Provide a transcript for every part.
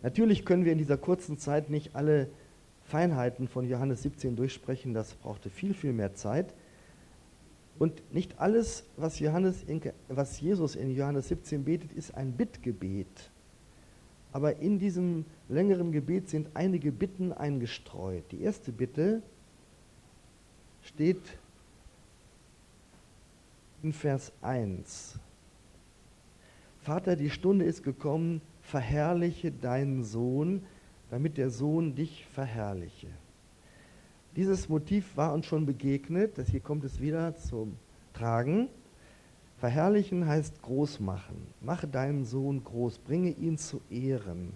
Natürlich können wir in dieser kurzen Zeit nicht alle Feinheiten von Johannes 17 durchsprechen, das brauchte viel, viel mehr Zeit. Und nicht alles, was Jesus in Johannes 17 betet, ist ein Bittgebet. Aber in diesem längeren Gebet sind einige Bitten eingestreut. Die erste Bitte steht in Vers 1. Vater, die Stunde ist gekommen, verherrliche deinen Sohn, damit der Sohn dich verherrliche. Dieses Motiv war uns schon begegnet, hier kommt es wieder zum Tragen. Verherrlichen heißt groß machen. Mache deinen Sohn groß, bringe ihn zu Ehren,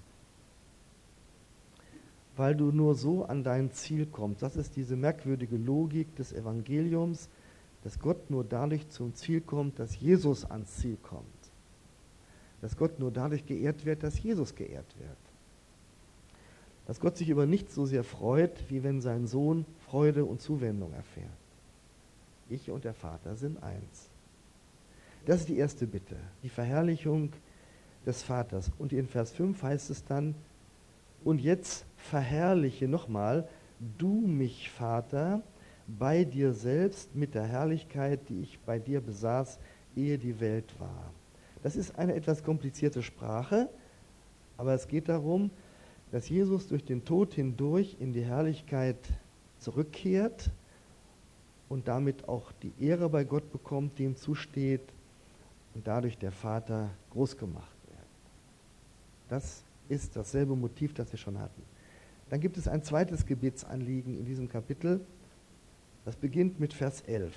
weil du nur so an dein Ziel kommst. Das ist diese merkwürdige Logik des Evangeliums, dass Gott nur dadurch zum Ziel kommt, dass Jesus ans Ziel kommt. Dass Gott nur dadurch geehrt wird, dass Jesus geehrt wird. Dass Gott sich über nichts so sehr freut, wie wenn sein Sohn Freude und Zuwendung erfährt. Ich und der Vater sind eins. Das ist die erste Bitte, die Verherrlichung des Vaters. Und in Vers 5 heißt es dann, und jetzt verherrliche nochmal, du mich, Vater, bei dir selbst mit der Herrlichkeit, die ich bei dir besaß, ehe die Welt war. Das ist eine etwas komplizierte Sprache, aber es geht darum, dass Jesus durch den Tod hindurch in die Herrlichkeit zurückkehrt und damit auch die Ehre bei Gott bekommt, die ihm zusteht und dadurch der Vater groß gemacht wird. Das ist dasselbe Motiv, das wir schon hatten. Dann gibt es ein zweites Gebetsanliegen in diesem Kapitel. Das beginnt mit Vers 11.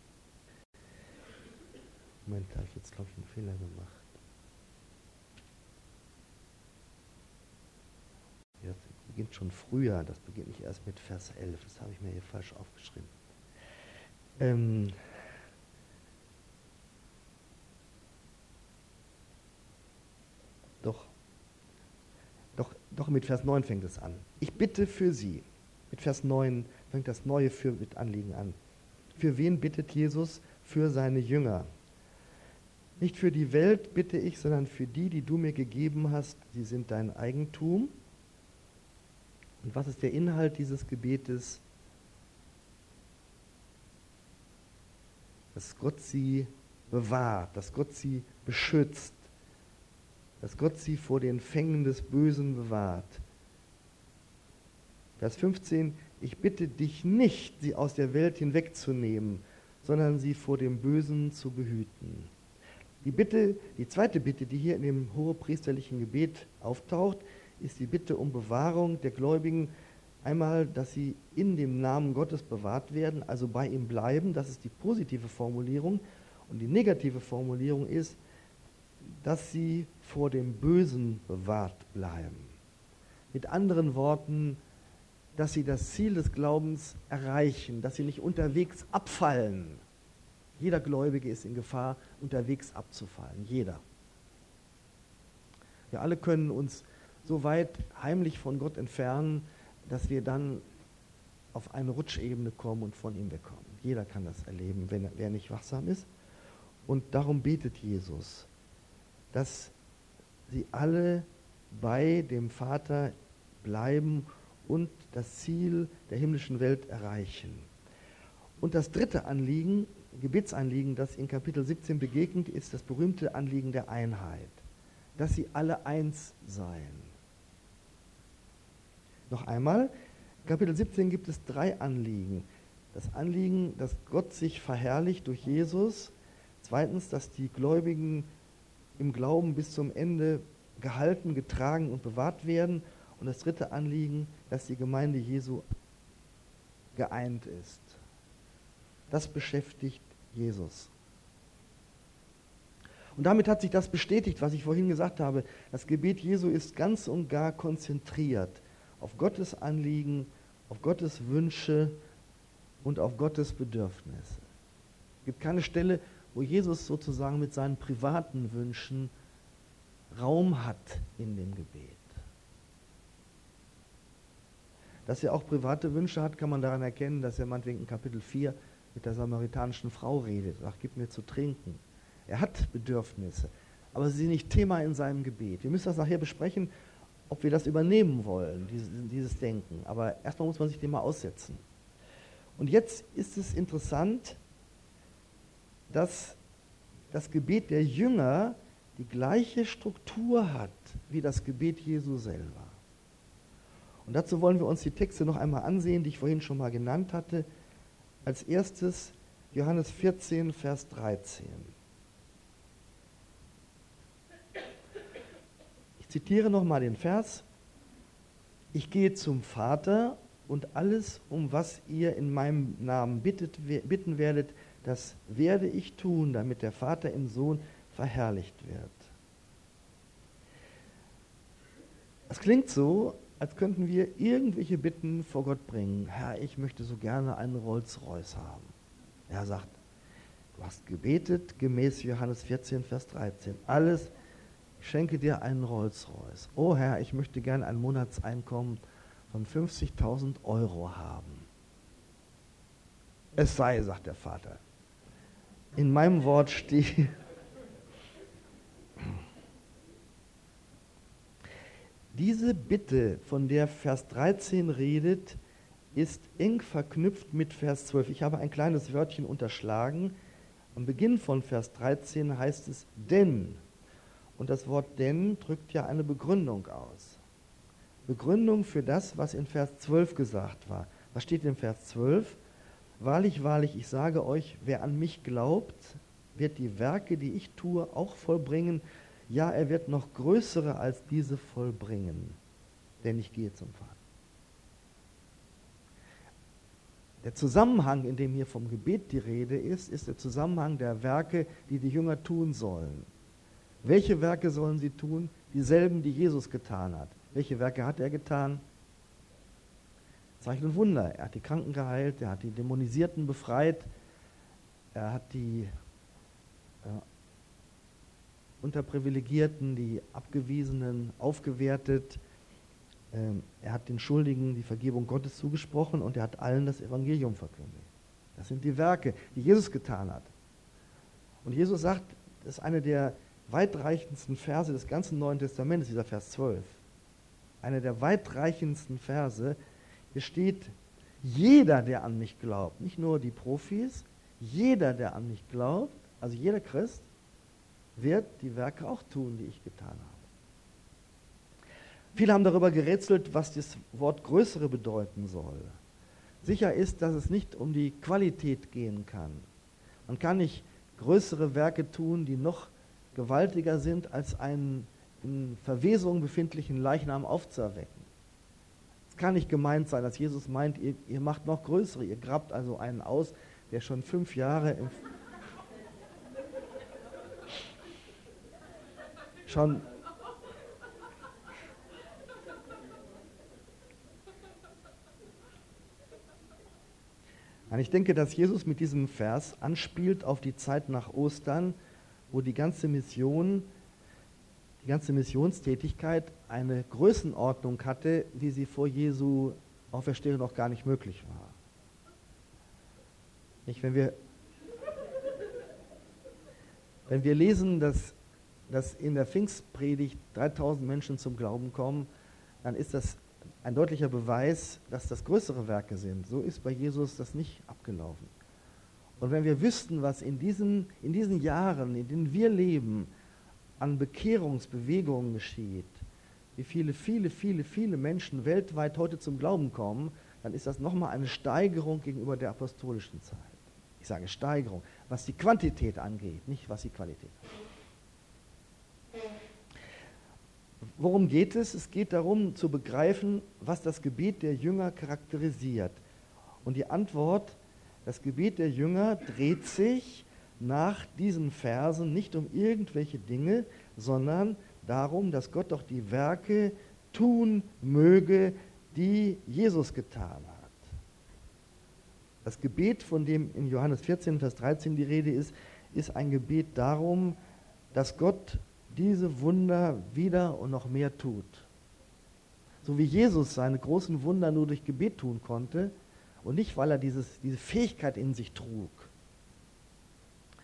Moment, da habe ich jetzt, glaube ich, einen Fehler gemacht. Das beginnt schon früher, das beginnt nicht erst mit Vers 11. Das habe ich mir hier falsch aufgeschrieben. Doch mit Vers 9 fängt es an. Ich bitte für sie. Mit Vers 9 fängt das neue Anliegen an. Für wen bittet Jesus? Für seine Jünger. Nicht für die Welt bitte ich, sondern für die, die du mir gegeben hast. Sie sind dein Eigentum. Und was ist der Inhalt dieses Gebetes? Dass Gott sie bewahrt, dass Gott sie beschützt, dass Gott sie vor den Fängen des Bösen bewahrt. Vers 15, ich bitte dich nicht, sie aus der Welt hinwegzunehmen, sondern sie vor dem Bösen zu behüten. Die zweite Bitte, die hier in dem hohepriesterlichen Gebet auftaucht, ist die Bitte um Bewahrung der Gläubigen. Einmal, dass sie in dem Namen Gottes bewahrt werden, also bei ihm bleiben, das ist die positive Formulierung. Und die negative Formulierung ist, dass sie vor dem Bösen bewahrt bleiben. Mit anderen Worten, dass sie das Ziel des Glaubens erreichen, dass sie nicht unterwegs abfallen. Jeder Gläubige ist in Gefahr, unterwegs abzufallen. Jeder. Wir alle können uns so weit heimlich von Gott entfernen, dass wir dann auf eine Rutschebene kommen und von ihm wegkommen. Jeder kann das erleben, wer nicht wachsam ist. Und darum betet Jesus, dass sie alle bei dem Vater bleiben und das Ziel der himmlischen Welt erreichen. Und das dritte Anliegen, Gebetsanliegen, das in Kapitel 17 begegnet, ist das berühmte Anliegen der Einheit. Dass sie alle eins seien. Noch einmal, in Kapitel 17 gibt es 3 Anliegen. Das Anliegen, dass Gott sich verherrlicht durch Jesus. Zweitens, dass die Gläubigen im Glauben bis zum Ende gehalten, getragen und bewahrt werden. Und das dritte Anliegen, dass die Gemeinde Jesu geeint ist. Das beschäftigt Jesus. Und damit hat sich das bestätigt, was ich vorhin gesagt habe. Das Gebet Jesu ist ganz und gar konzentriert auf Gottes Anliegen, auf Gottes Wünsche und auf Gottes Bedürfnisse. Es gibt keine Stelle, wo Jesus sozusagen mit seinen privaten Wünschen Raum hat in dem Gebet. Dass er auch private Wünsche hat, kann man daran erkennen, dass er meinetwegen in Kapitel 4 mit der samaritanischen Frau redet, sagt, gib mir zu trinken. Er hat Bedürfnisse, aber sie sind nicht Thema in seinem Gebet. Wir müssen das nachher besprechen, ob wir das übernehmen wollen, dieses Denken. Aber erstmal muss man sich dem mal aussetzen. Und jetzt ist es interessant, dass das Gebet der Jünger die gleiche Struktur hat wie das Gebet Jesu selber. Und dazu wollen wir uns die Texte noch einmal ansehen, die ich vorhin schon mal genannt hatte. Als erstes Johannes 14, Vers 13. Ich zitiere nochmal den Vers. Ich gehe zum Vater und alles, um was ihr in meinem Namen bitten werdet, das werde ich tun, damit der Vater im Sohn verherrlicht wird. Es klingt so, als könnten wir irgendwelche Bitten vor Gott bringen. Herr, ich möchte so gerne einen Rolls-Royce haben. Er sagt, du hast gebetet gemäß Johannes 14, Vers 13. Alles, ich schenke dir einen Rolls-Royce. Oh Herr, ich möchte gerne ein Monatseinkommen von 50.000 Euro haben. Es sei, sagt der Vater. In meinem Wort steht, diese Bitte, von der Vers 13 redet, ist eng verknüpft mit Vers 12. Ich habe ein kleines Wörtchen unterschlagen. Am Beginn von Vers 13 heißt es denn. Und das Wort denn drückt ja eine Begründung aus. Begründung für das, was in Vers 12 gesagt war. Was steht in Vers 12? Wahrlich, wahrlich, ich sage euch, wer an mich glaubt, wird die Werke, die ich tue, auch vollbringen. Ja, er wird noch größere als diese vollbringen, denn ich gehe zum Vater. Der Zusammenhang, in dem hier vom Gebet die Rede ist der Zusammenhang der Werke, die die Jünger tun sollen. Welche Werke sollen sie tun? Dieselben, die Jesus getan hat. Welche Werke hat er getan? Zeichen und Wunder. Er hat die Kranken geheilt, er hat die Dämonisierten befreit, er hat die Unterprivilegierten, die Abgewiesenen aufgewertet, er hat den Schuldigen die Vergebung Gottes zugesprochen und er hat allen das Evangelium verkündigt. Das sind die Werke, die Jesus getan hat. Und Jesus sagt, das ist eine der weitreichendsten Verse des ganzen Neuen Testamentes, dieser Vers 12. Einer der weitreichendsten Verse. Hier steht, jeder, der an mich glaubt, nicht nur die Profis, jeder, der an mich glaubt, also jeder Christ, wird die Werke auch tun, die ich getan habe. Viele haben darüber gerätselt, was das Wort größere bedeuten soll. Sicher ist, dass es nicht um die Qualität gehen kann. Man kann nicht größere Werke tun, die noch gewaltiger sind, als einen in Verwesung befindlichen Leichnam aufzuerwecken. Es kann nicht gemeint sein, dass Jesus meint, ihr macht noch größere, ihr grabt also einen aus, der schon 5 Jahre schon ich denke, dass Jesus mit diesem Vers anspielt auf die Zeit nach Ostern, wo die ganze Missionstätigkeit eine Größenordnung hatte, wie sie vor Jesu Auferstehung noch gar nicht möglich war. Nicht, wenn wir lesen, dass in der Pfingstpredigt 3000 Menschen zum Glauben kommen, dann ist das ein deutlicher Beweis, dass das größere Werke sind. So ist bei Jesus das nicht abgelaufen. Und wenn wir wüssten, was in diesen Jahren, in denen wir leben, an Bekehrungsbewegungen geschieht, wie viele Menschen weltweit heute zum Glauben kommen, dann ist das nochmal eine Steigerung gegenüber der apostolischen Zeit. Ich sage Steigerung, was die Quantität angeht, nicht was die Qualität angeht. Worum geht es? Es geht darum, zu begreifen, was das Gebet der Jünger charakterisiert. Und die Antwort, das Gebet der Jünger dreht sich nach diesen Versen nicht um irgendwelche Dinge, sondern darum, dass Gott doch die Werke tun möge, die Jesus getan hat. Das Gebet, von dem in Johannes 14, Vers 13 die Rede ist ein Gebet darum, dass Gott diese Wunder wieder und noch mehr tut. So wie Jesus seine großen Wunder nur durch Gebet tun konnte und nicht, weil er diese Fähigkeit in sich trug,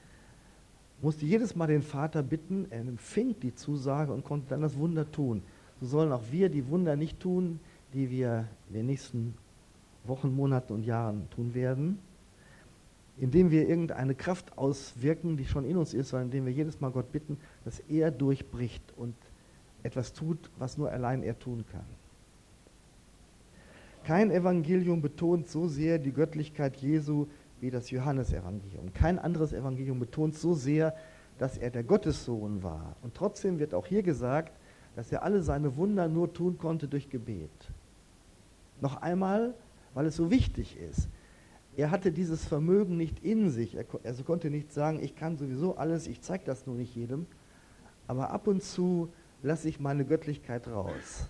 musste jedes Mal den Vater bitten, er empfing die Zusage und konnte dann das Wunder tun. so sollen auch wir die Wunder nicht tun, die wir in den nächsten Wochen, Monaten und Jahren tun werden, indem wir irgendeine Kraft auswirken, die schon in uns ist, sondern indem wir jedes Mal Gott bitten, dass er durchbricht und etwas tut, was nur allein er tun kann. Kein Evangelium betont so sehr die Göttlichkeit Jesu wie das Johannesevangelium. Kein anderes Evangelium betont so sehr, dass er der Gottessohn war. Und trotzdem wird auch hier gesagt, dass er alle seine Wunder nur tun konnte durch Gebet. Noch einmal, weil es so wichtig ist. Er hatte dieses Vermögen nicht in sich. Er konnte nicht sagen, ich kann sowieso alles, ich zeige das nur nicht jedem. Aber ab und zu lasse ich meine Göttlichkeit raus.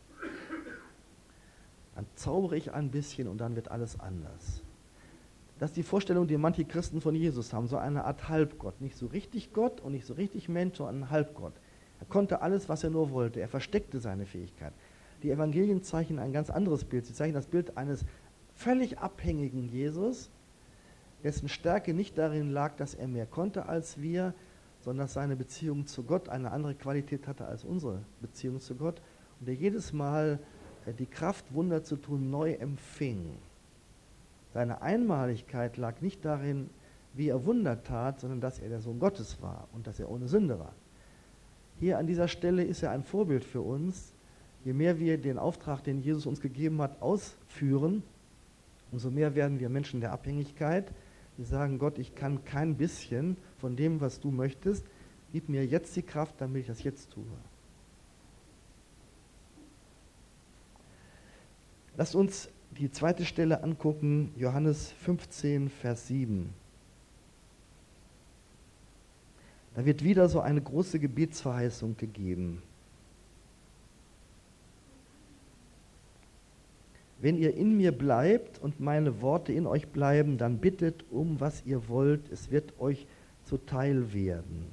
Dann zaubere ich ein bisschen und dann wird alles anders. Das ist die Vorstellung, die manche Christen von Jesus haben, so eine Art Halbgott. Nicht so richtig Gott und nicht so richtig Mensch, sondern ein Halbgott. Er konnte alles, was er nur wollte. Er versteckte seine Fähigkeit. Die Evangelien zeichnen ein ganz anderes Bild. Sie zeichnen das Bild eines völlig abhängigen Jesus, dessen Stärke nicht darin lag, dass er mehr konnte als wir, sondern dass seine Beziehung zu Gott eine andere Qualität hatte als unsere Beziehung zu Gott und der jedes Mal die Kraft, Wunder zu tun, neu empfing. Seine Einmaligkeit lag nicht darin, wie er Wunder tat, sondern dass er der Sohn Gottes war und dass er ohne Sünde war. Hier an dieser Stelle ist er ein Vorbild für uns. Je mehr wir den Auftrag, den Jesus uns gegeben hat, ausführen, umso mehr werden wir Menschen der Abhängigkeit. Wir sagen, Gott, ich kann kein bisschen von dem, was du möchtest. Gib mir jetzt die Kraft, damit ich das jetzt tue. Lasst uns die zweite Stelle angucken, Johannes 15, Vers 7. Da wird wieder so eine große Gebetsverheißung gegeben. Wenn ihr in mir bleibt und meine Worte in euch bleiben, dann bittet um, was ihr wollt, es wird euch zuteil werden.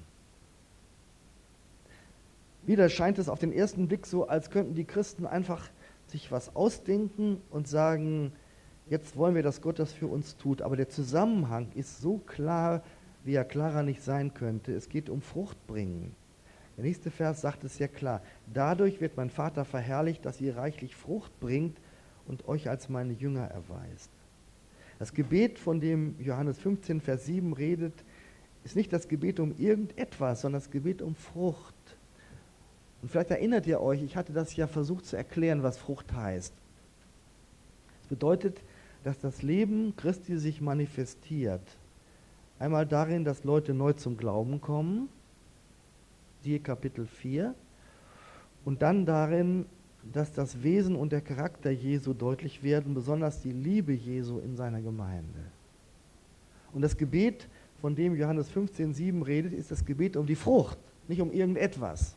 Wieder scheint es auf den ersten Blick so, als könnten die Christen einfach sich was ausdenken und sagen, jetzt wollen wir, dass Gott das für uns tut. Aber der Zusammenhang ist so klar, wie er klarer nicht sein könnte. Es geht um Fruchtbringen. Der nächste Vers sagt es sehr klar. Dadurch wird mein Vater verherrlicht, dass ihr reichlich Frucht bringt und euch als meine Jünger erweist. Das Gebet, von dem Johannes 15, Vers 7 redet, ist nicht das Gebet um irgendetwas, sondern das Gebet um Frucht. Und vielleicht erinnert ihr euch, ich hatte das ja versucht zu erklären, was Frucht heißt. Es bedeutet, dass das Leben Christi sich manifestiert. Einmal darin, dass Leute neu zum Glauben kommen, siehe Kapitel 4, und dann darin, dass das Wesen und der Charakter Jesu deutlich werden, besonders die Liebe Jesu in seiner Gemeinde. Und das Gebet, von dem Johannes 15, 7 redet, ist das Gebet um die Frucht, nicht um irgendetwas.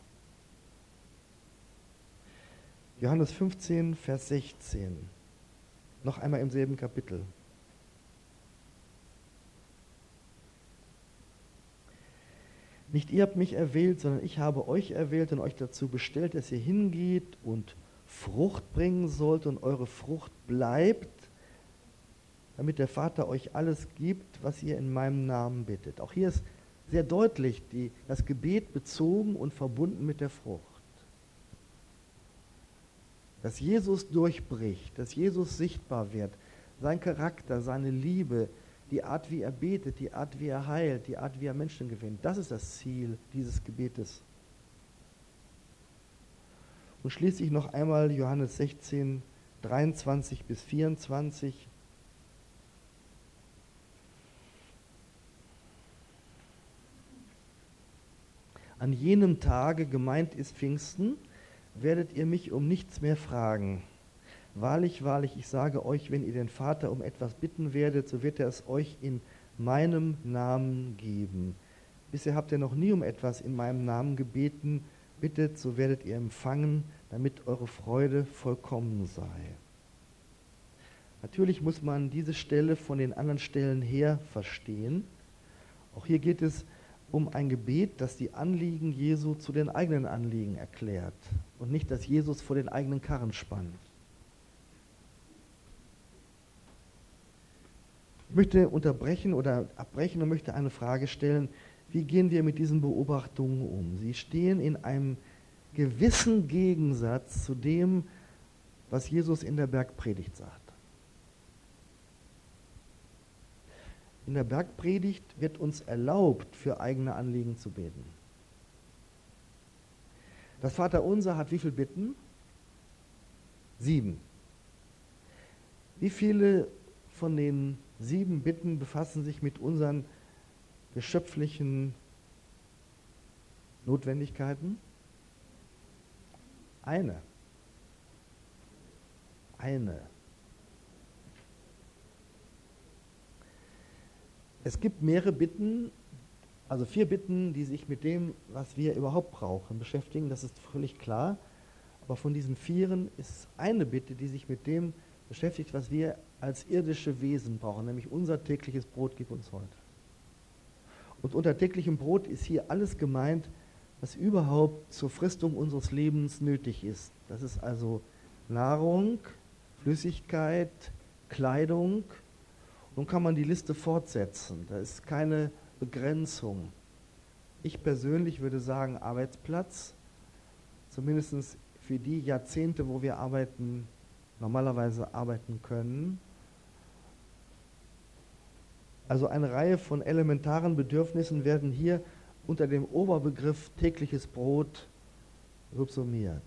Johannes 15, Vers 16. Noch einmal im selben Kapitel. Nicht ihr habt mich erwählt, sondern ich habe euch erwählt und euch dazu bestellt, dass ihr hingeht und Frucht bringen sollt und eure Frucht bleibt, damit der Vater euch alles gibt, was ihr in meinem Namen bittet. Auch hier ist sehr deutlich das Gebet bezogen und verbunden mit der Frucht. Dass Jesus durchbricht, dass Jesus sichtbar wird, sein Charakter, seine Liebe, die Art, wie er betet, die Art, wie er heilt, die Art, wie er Menschen gewinnt. Das ist das Ziel dieses Gebetes. Und schließlich noch einmal Johannes 16, 23 bis 24. An jenem Tage, gemeint ist Pfingsten, werdet ihr mich um nichts mehr fragen. Wahrlich, wahrlich, ich sage euch, wenn ihr den Vater um etwas bitten werdet, so wird er es euch in meinem Namen geben. Bisher habt ihr noch nie um etwas in meinem Namen gebeten. Bittet, so werdet ihr empfangen, damit eure Freude vollkommen sei. Natürlich muss man diese Stelle von den anderen Stellen her verstehen. Auch hier geht es um ein Gebet, das die Anliegen Jesu zu den eigenen Anliegen erklärt und nicht, dass Jesus vor den eigenen Karren spannt. Ich möchte unterbrechen oder abbrechen und möchte eine Frage stellen. Wie gehen wir mit diesen Beobachtungen um? Sie stehen in einem gewissen Gegensatz zu dem, was Jesus in der Bergpredigt sagt. In der Bergpredigt wird uns erlaubt, für eigene Anliegen zu beten. Das Vaterunser hat wie viele Bitten? 7. Wie viele von den 7 Bitten befassen sich mit unseren geschöpflichen Notwendigkeiten? Eine. Es gibt mehrere Bitten, also 4 Bitten, die sich mit dem, was wir überhaupt brauchen, beschäftigen, das ist völlig klar. Aber von diesen 4 ist eine Bitte, die sich mit dem beschäftigt, was wir als irdische Wesen brauchen, nämlich unser tägliches Brot gib uns heute. Und unter täglichem Brot ist hier alles gemeint, was überhaupt zur Fristung unseres Lebens nötig ist. Das ist also Nahrung, Flüssigkeit, Kleidung. Nun kann man die Liste fortsetzen. Da ist keine Begrenzung. Ich persönlich würde sagen Arbeitsplatz, zumindest für die Jahrzehnte, wo wir normalerweise arbeiten können. Also eine Reihe von elementaren Bedürfnissen werden hier unter dem Oberbegriff tägliches Brot subsumiert.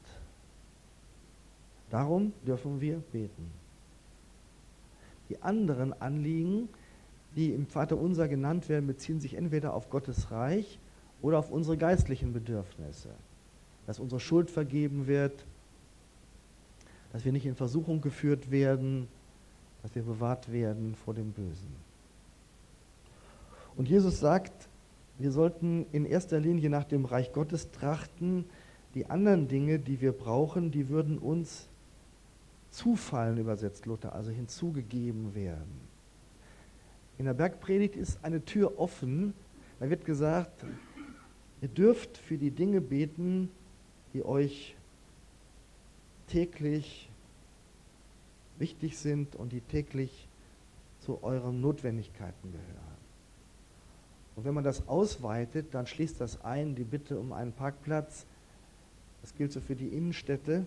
Darum dürfen wir beten. Die anderen Anliegen, die im Vaterunser genannt werden, beziehen sich entweder auf Gottes Reich oder auf unsere geistlichen Bedürfnisse. Dass unsere Schuld vergeben wird, dass wir nicht in Versuchung geführt werden, dass wir bewahrt werden vor dem Bösen. Und Jesus sagt, wir sollten in erster Linie nach dem Reich Gottes trachten. Die anderen Dinge, die wir brauchen, die würden uns zufallen, übersetzt Luther, also hinzugegeben werden. In der Bergpredigt ist eine Tür offen. Da wird gesagt, ihr dürft für die Dinge beten, die euch täglich wichtig sind und die täglich zu euren Notwendigkeiten gehören. Und wenn man das ausweitet, dann schließt das ein, die Bitte um einen Parkplatz. Das gilt so für die Innenstädte.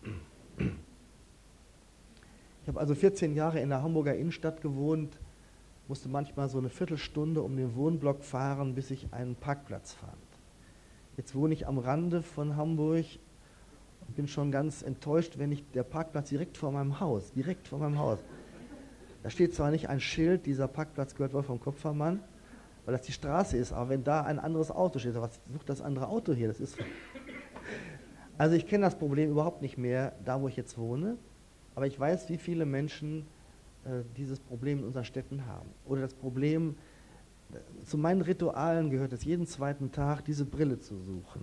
Ich habe also 14 Jahre in der Hamburger Innenstadt gewohnt, musste manchmal so eine Viertelstunde um den Wohnblock fahren, bis ich einen Parkplatz fand. Jetzt wohne ich am Rande von Hamburg und bin schon ganz enttäuscht, wenn der Parkplatz direkt vor meinem Haus. Da steht zwar nicht ein Schild, dieser Parkplatz gehört Wolfram Kopfermann, weil das die Straße ist, aber wenn da ein anderes Auto steht, was sucht das andere Auto hier? Also ich kenne das Problem überhaupt nicht mehr, da wo ich jetzt wohne, aber ich weiß, wie viele Menschen dieses Problem in unseren Städten haben. Oder das Problem, zu meinen Ritualen gehört es, jeden zweiten Tag diese Brille zu suchen.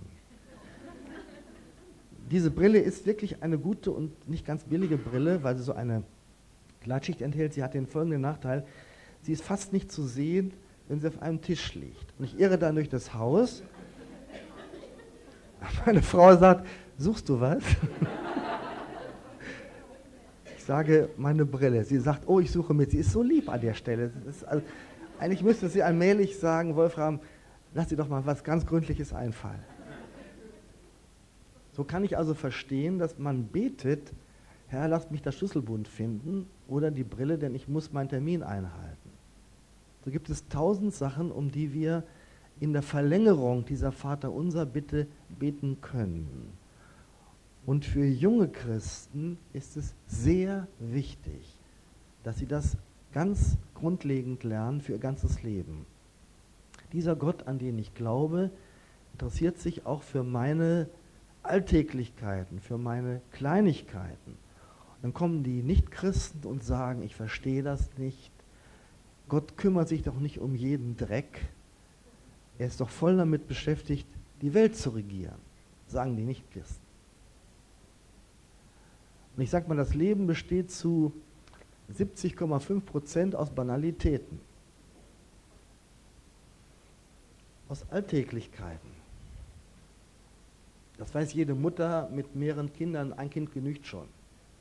Diese Brille ist wirklich eine gute und nicht ganz billige Brille, weil sie so eine Glattschicht enthält. Sie hat den folgenden Nachteil, sie ist fast nicht zu sehen, wenn sie auf einem Tisch liegt. Und ich irre dann durch das Haus. Meine Frau sagt, suchst du was? Ich sage, meine Brille. Sie sagt, oh, ich suche mit. Sie ist so lieb an der Stelle. Also, eigentlich müsste sie allmählich sagen, Wolfram, lass dir doch mal was ganz Gründliches einfallen. So kann ich also verstehen, dass man betet, Herr, lass mich das Schlüsselbund finden oder die Brille, denn ich muss meinen Termin einhalten. So gibt es 1000 Sachen, um die wir in der Verlängerung dieser Vaterunser Bitte beten können. Und für junge Christen ist es sehr wichtig, dass sie das ganz grundlegend lernen für ihr ganzes Leben. Dieser Gott, an den ich glaube, interessiert sich auch für meine Alltäglichkeiten, für meine Kleinigkeiten. Dann kommen die Nichtchristen und sagen, ich verstehe das nicht. Gott kümmert sich doch nicht um jeden Dreck. Er ist doch voll damit beschäftigt, die Welt zu regieren, sagen die Nichtchristen. Und ich sage mal, das Leben besteht zu 70,5% aus Banalitäten, aus Alltäglichkeiten. Das weiß jede Mutter mit mehreren Kindern, ein Kind genügt schon.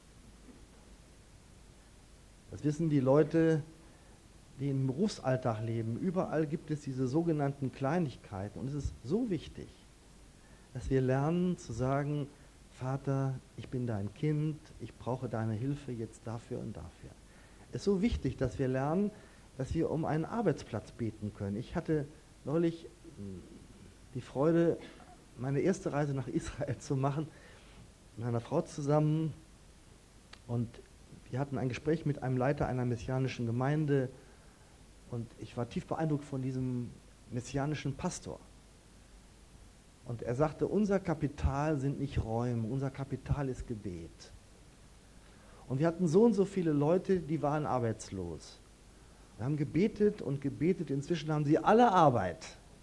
Das wissen die Leute, die im Berufsalltag leben. Überall gibt es diese sogenannten Kleinigkeiten. Und es ist so wichtig, dass wir lernen zu sagen, Vater, ich bin dein Kind, ich brauche deine Hilfe jetzt dafür und dafür. Es ist so wichtig, dass wir lernen, dass wir um einen Arbeitsplatz beten können. Ich hatte neulich die Freude, meine erste Reise nach Israel zu machen, mit einer Frau zusammen, und wir hatten ein Gespräch mit einem Leiter einer messianischen Gemeinde, und ich war tief beeindruckt von diesem messianischen Pastor. Und er sagte, unser Kapital sind nicht Räume, unser Kapital ist Gebet. Und wir hatten so und so viele Leute, die waren arbeitslos. Wir haben gebetet und gebetet, inzwischen haben sie alle Arbeit.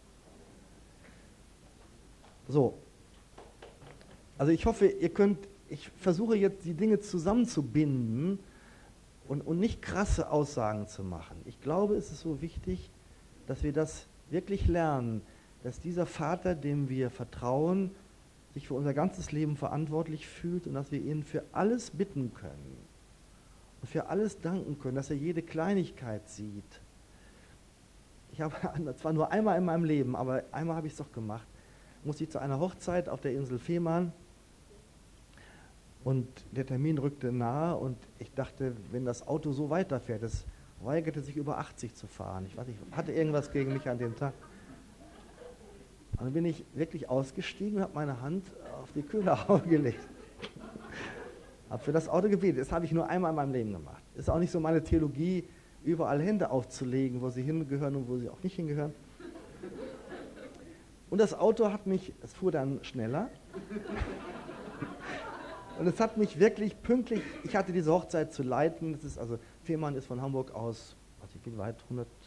So, also ich hoffe, ich versuche jetzt die Dinge zusammenzubinden und nicht krasse Aussagen zu machen. Ich glaube, es ist so wichtig, dass wir das wirklich lernen, dass dieser Vater, dem wir vertrauen, sich für unser ganzes Leben verantwortlich fühlt und dass wir ihn für alles bitten können und für alles danken können, dass er jede Kleinigkeit sieht. Ich habe zwar nur einmal in meinem Leben, aber einmal habe ich es doch gemacht, musste ich zu einer Hochzeit auf der Insel Fehmarn, und der Termin rückte nahe und ich dachte, wenn das Auto so weiterfährt, es weigerte sich über 80 zu fahren. Ich weiß nicht, hatte irgendwas gegen mich an dem Tag. Und dann bin ich wirklich ausgestiegen und habe meine Hand auf die Kühlerhaube gelegt. Habe für das Auto gebetet. Das habe ich nur einmal in meinem Leben gemacht. Ist auch nicht so meine Theologie, überall Hände aufzulegen, wo sie hingehören und wo sie auch nicht hingehören. Und das Auto es fuhr dann schneller. Und es hat mich wirklich pünktlich, ich hatte diese Hochzeit zu leiten, Fehmarn ist von Hamburg aus, wie weit,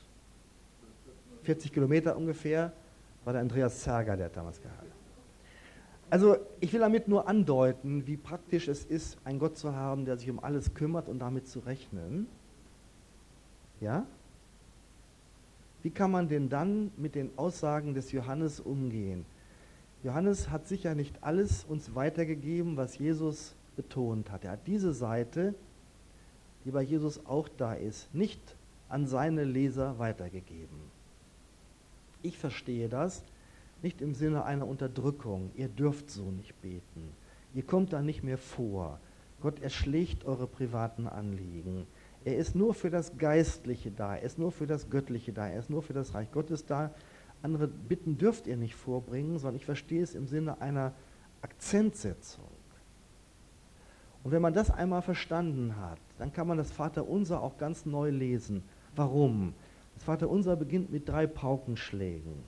140 Kilometer ungefähr, war der Andreas Zerger, der hat damals geheiratet. Also ich will damit nur andeuten, wie praktisch es ist, einen Gott zu haben, der sich um alles kümmert und damit zu rechnen. Ja? Wie kann man denn dann mit den Aussagen des Johannes umgehen? Johannes hat sicher nicht alles uns weitergegeben, was Jesus betont hat. Er hat diese Seite, die bei Jesus auch da ist, nicht an seine Leser weitergegeben. Ich verstehe das nicht im Sinne einer Unterdrückung. Ihr dürft so nicht beten. Ihr kommt da nicht mehr vor. Gott erschlägt eure privaten Anliegen. Er ist nur für das Geistliche da. Er ist nur für das Göttliche da. Er ist nur für das Reich Gottes da. Andere Bitten dürft ihr nicht vorbringen, sondern ich verstehe es im Sinne einer Akzentsetzung. Und wenn man das einmal verstanden hat, dann kann man das Vaterunser auch ganz neu lesen. Warum? Das Vaterunser beginnt mit 3 Paukenschlägen.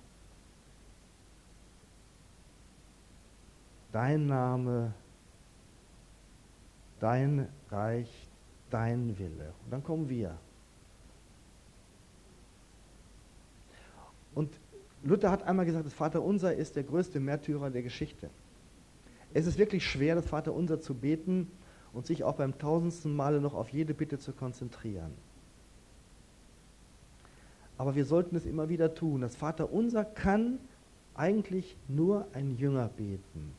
Dein Name, dein Reich, dein Wille. Und dann kommen wir. Und Luther hat einmal gesagt, das Vaterunser ist der größte Märtyrer der Geschichte. Es ist wirklich schwer, das Vaterunser zu beten und sich auch beim 1000. Male noch auf jede Bitte zu konzentrieren. Aber wir sollten es immer wieder tun. Das Vaterunser kann eigentlich nur ein Jünger beten,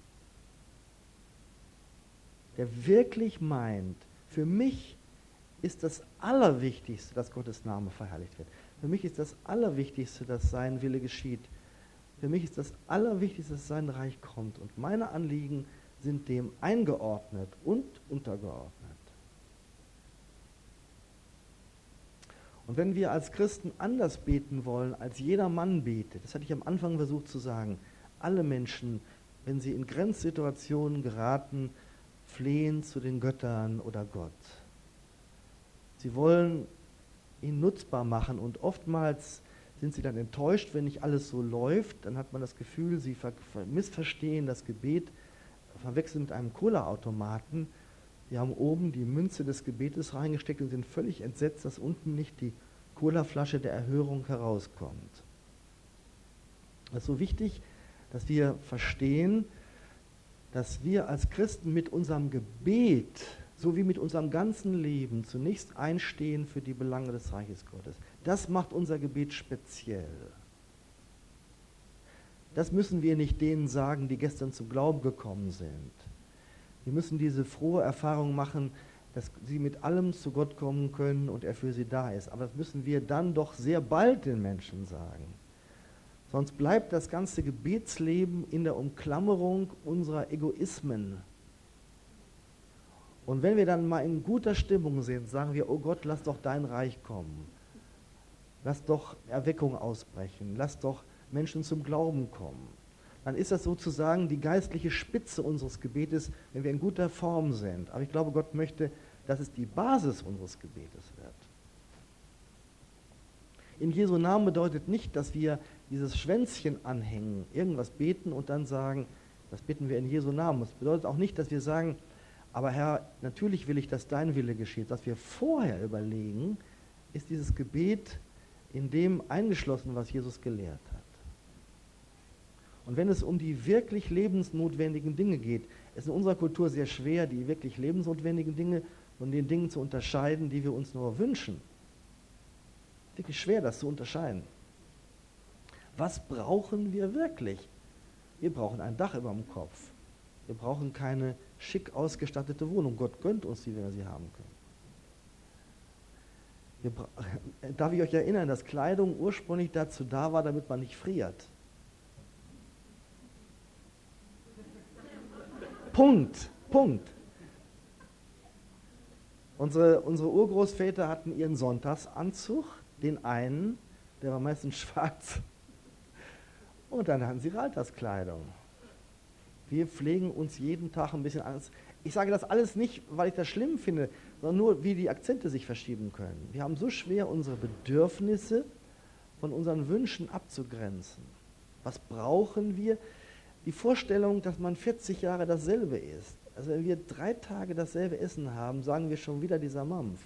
der wirklich meint, für mich ist das Allerwichtigste, dass Gottes Name verherrlicht wird. Für mich ist das Allerwichtigste, dass sein Wille geschieht. Für mich ist das Allerwichtigste, dass sein Reich kommt. Und meine Anliegen sind dem eingeordnet und untergeordnet. Und wenn wir als Christen anders beten wollen, als jeder Mann betet, das hatte ich am Anfang versucht zu sagen, alle Menschen, wenn sie in Grenzsituationen geraten, flehen zu den Göttern oder Gott. Sie wollen ihn nutzbar machen und oftmals sind sie dann enttäuscht, wenn nicht alles so läuft. Dann hat man das Gefühl, sie missverstehen das Gebet, verwechseln mit einem Cola-Automaten. Die haben oben die Münze des Gebetes reingesteckt und sind völlig entsetzt, dass unten nicht die Colaflasche der Erhörung herauskommt. Es ist so wichtig, dass wir verstehen, dass wir als Christen mit unserem Gebet so wie mit unserem ganzen Leben zunächst einstehen für die Belange des Reiches Gottes. Das macht unser Gebet speziell. Das müssen wir nicht denen sagen, die gestern zum Glauben gekommen sind. Wir müssen diese frohe Erfahrung machen, dass sie mit allem zu Gott kommen können und er für sie da ist. Aber das müssen wir dann doch sehr bald den Menschen sagen. Sonst bleibt das ganze Gebetsleben in der Umklammerung unserer Egoismen. Und wenn wir dann mal in guter Stimmung sind, sagen wir, oh Gott, lass doch dein Reich kommen. Lass doch Erweckung ausbrechen. Lass doch Menschen zum Glauben kommen. Dann ist das sozusagen die geistliche Spitze unseres Gebetes, wenn wir in guter Form sind. Aber ich glaube, Gott möchte, dass es die Basis unseres Gebetes wird. In Jesu Namen bedeutet nicht, dass wir dieses Schwänzchen anhängen, irgendwas beten und dann sagen, das bitten wir in Jesu Namen. Es bedeutet auch nicht, dass wir sagen, aber Herr, natürlich will ich, dass dein Wille geschieht. Was wir vorher überlegen, ist dieses Gebet in dem eingeschlossen, was Jesus gelehrt hat. Und wenn es um die wirklich lebensnotwendigen Dinge geht, ist in unserer Kultur sehr schwer, die wirklich lebensnotwendigen Dinge von den Dingen zu unterscheiden, die wir uns nur wünschen. Wirklich schwer, das zu unterscheiden. Was brauchen wir wirklich? Wir brauchen ein Dach über dem Kopf. Wir brauchen keine schick ausgestattete Wohnung. Gott gönnt uns die, wenn wir sie haben können. Darf ich euch erinnern, dass Kleidung ursprünglich dazu da war, damit man nicht friert? Punkt. Unsere Urgroßväter hatten ihren Sonntagsanzug, den einen, der war meistens schwarz, und dann hatten sie Alterskleidung. Wir pflegen uns jeden Tag ein bisschen anders. Ich sage das alles nicht, weil ich das schlimm finde, sondern nur, wie die Akzente sich verschieben können. Wir haben so schwer, unsere Bedürfnisse von unseren Wünschen abzugrenzen. Was brauchen wir? Die Vorstellung, dass man 40 Jahre dasselbe isst. Also wenn wir 3 Tage dasselbe Essen haben, sagen wir schon wieder dieser Mampf.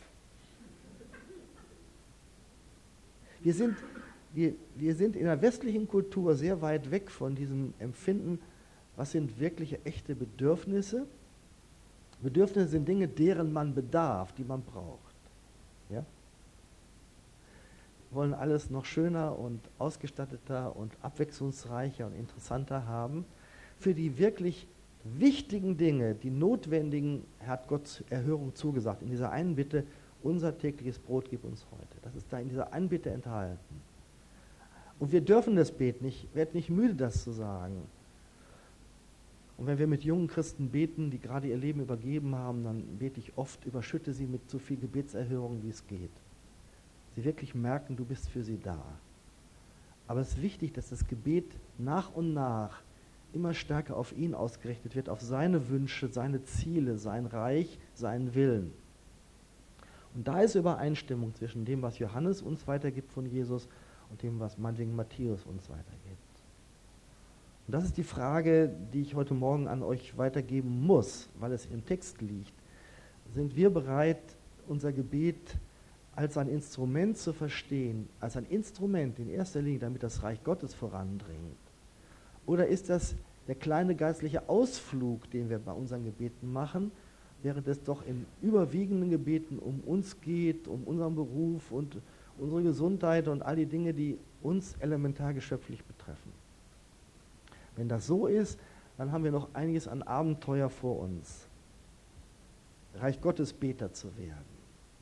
Wir sind in der westlichen Kultur sehr weit weg von diesem Empfinden, was sind wirkliche, echte Bedürfnisse. Bedürfnisse sind Dinge, deren man bedarf, die man braucht. Ja? Wir wollen alles noch schöner und ausgestatteter und abwechslungsreicher und interessanter haben. Für die wirklich wichtigen Dinge, die notwendigen, hat Gott Erhörung zugesagt. In dieser einen Bitte, unser tägliches Brot gib uns heute. Das ist da in dieser einen Bitte enthalten. Und wir dürfen das beten. Ich werde nicht müde, das zu sagen. Und wenn wir mit jungen Christen beten, die gerade ihr Leben übergeben haben, dann bete ich oft, überschütte sie mit so viel Gebetserhörung, wie es geht. Sie wirklich merken, du bist für sie da. Aber es ist wichtig, dass das Gebet nach und nach immer stärker auf ihn ausgerichtet wird, auf seine Wünsche, seine Ziele, sein Reich, seinen Willen. Und da ist Übereinstimmung zwischen dem, was Johannes uns weitergibt von Jesus und dem, was meinetwegen Matthäus uns weitergibt. Und das ist die Frage, die ich heute Morgen an euch weitergeben muss, weil es im Text liegt. Sind wir bereit, unser Gebet als ein Instrument zu verstehen, als ein Instrument in erster Linie, damit das Reich Gottes vorandringt? Oder ist das der kleine geistliche Ausflug, den wir bei unseren Gebeten machen, während es doch in überwiegenden Gebeten um uns geht, um unseren Beruf und unsere Gesundheit und all die Dinge, die uns elementar geschöpflich betreffen? Wenn das so ist, dann haben wir noch einiges an Abenteuer vor uns, Reich Gottes Beter zu werden.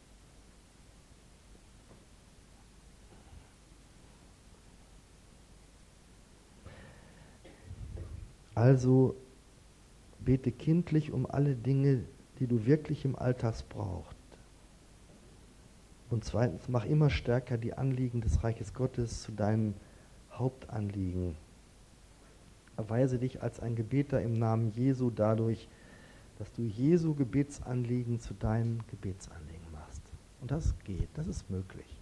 Also bete kindlich um alle Dinge, die du wirklich im Alltag brauchst. Und zweitens, mach immer stärker die Anliegen des Reiches Gottes zu deinem Hauptanliegen. Erweise dich als ein Gebeter im Namen Jesu dadurch, dass du Jesu Gebetsanliegen zu deinen Gebetsanliegen machst. Und das geht, das ist möglich.